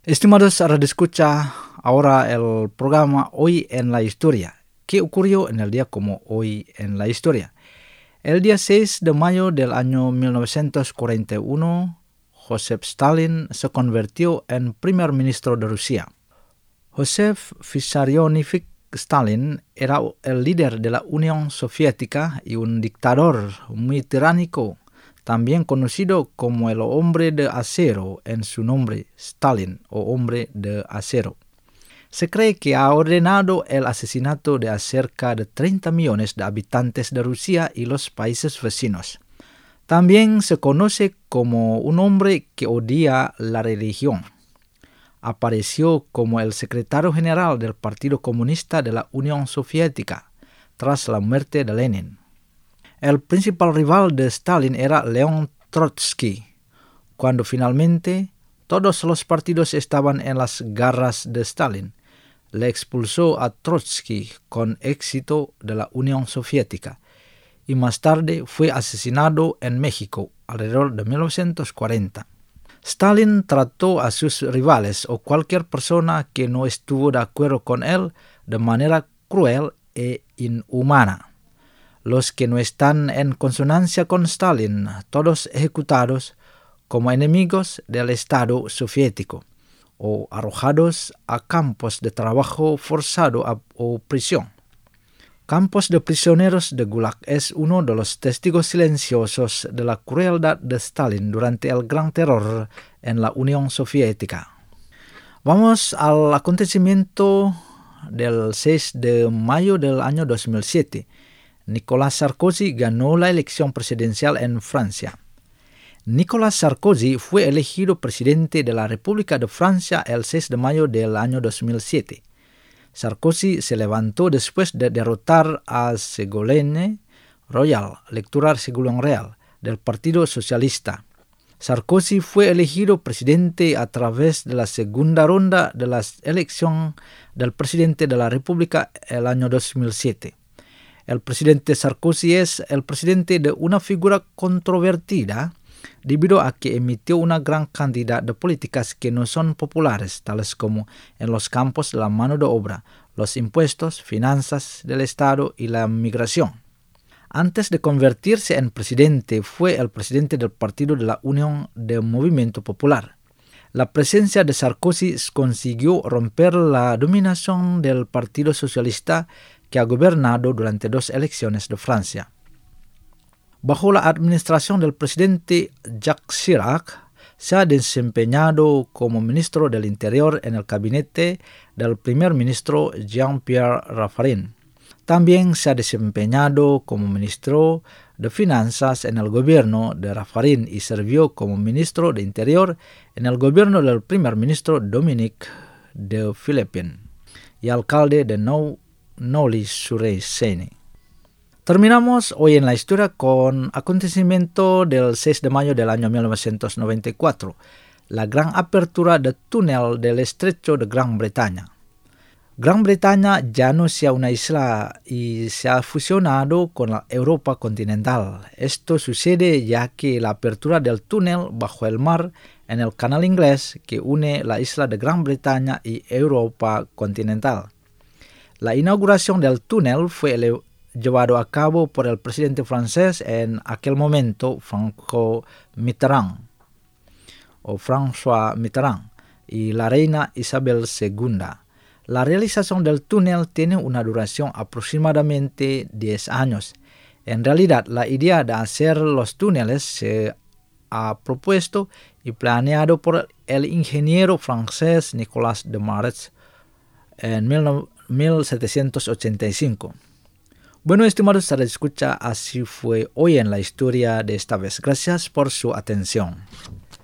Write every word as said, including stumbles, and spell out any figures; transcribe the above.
Estimados Radio Escucha, ahora el programa Hoy en la Historia. ¿Qué ocurrió en el día como hoy en la historia? El día seis de mayo del año mil novecientos cuarenta y uno, Joseph Stalin se convirtió en primer ministro de Rusia. Joseph Vissarionovich Stalin era el líder de la Unión Soviética y un dictador muy tiránico, también conocido como el hombre de acero en su nombre, Stalin, o hombre de acero. Se cree que ha ordenado el asesinato de cerca de treinta millones de habitantes de Rusia y los países vecinos. También se conoce como un hombre que odia la religión. Apareció como el secretario general del Partido Comunista de la Unión Soviética tras la muerte de Lenin. El principal rival de Stalin era León Trotsky. Cuando finalmente todos los partidos estaban en las garras de Stalin, le expulsó a Trotsky con éxito de la Unión Soviética y más tarde fue asesinado en México alrededor de mil novecientos cuarenta. Stalin trató a sus rivales o cualquier persona que no estuvo de acuerdo con él de manera cruel e inhumana. Los que no están en consonancia con Stalin, todos ejecutados como enemigos del Estado soviético o arrojados a campos de trabajo forzado a, o prisión. Campos de prisioneros de Gulag es uno de los testigos silenciosos de la crueldad de Stalin durante el Gran Terror en la Unión Soviética. Vamos al acontecimiento del seis de mayo del año dos mil siete. Nicolas Sarkozy ganó la elección presidencial en Francia. Nicolas Sarkozy fue elegido presidente de la República de Francia el seis de mayo del año dos mil siete. Sarkozy se levantó después de derrotar a Ségolène Royal, electoral Ségolène Royal, del Partido Socialista. Sarkozy fue elegido presidente a través de la segunda ronda de la elección del presidente de la República el año dos mil siete. El presidente Sarkozy es el presidente de una figura controvertida debido a que emitió una gran cantidad de políticas que no son populares, tales como en los campos de la mano de obra, los impuestos, finanzas del Estado y la migración. Antes de convertirse en presidente, fue el presidente del Partido de la Unión del Movimiento Popular. La presencia de Sarkozy consiguió romper la dominación del Partido Socialista que ha gobernado durante dos elecciones de Francia. Bajo la administración del presidente Jacques Chirac, se ha desempeñado como ministro del Interior en el gabinete del primer ministro Jean-Pierre Raffarin. También se ha desempeñado como ministro de Finanzas en el gobierno de Raffarin y sirvió como ministro de Interior en el gobierno del primer ministro Dominique de Villepin y alcalde de Nou Neuilly-sur-Seine. Terminamos hoy en la historia con acontecimiento del seis de mayo del año mil novecientos noventa y cuatro, la gran apertura del túnel del estrecho de Gran Bretaña. Gran Bretaña ya no sea una isla y se ha fusionado con la Europa continental. Esto sucede ya que la apertura del túnel bajo el mar en el canal inglés que une la isla de Gran Bretaña y Europa continental. La inauguración del túnel fue ele- llevado a cabo por el presidente francés en aquel momento, François Mitterrand, o François Mitterrand, y la reina Isabel segunda. La realización del túnel tiene una duración aproximadamente diez años. En realidad, la idea de hacer los túneles se ha propuesto y planeado por el ingeniero francés Nicolas Desmarets en mil setecientos ochenta y cinco. Bueno, estimados radioescucha, así fue hoy en la historia de esta vez. Gracias por su atención.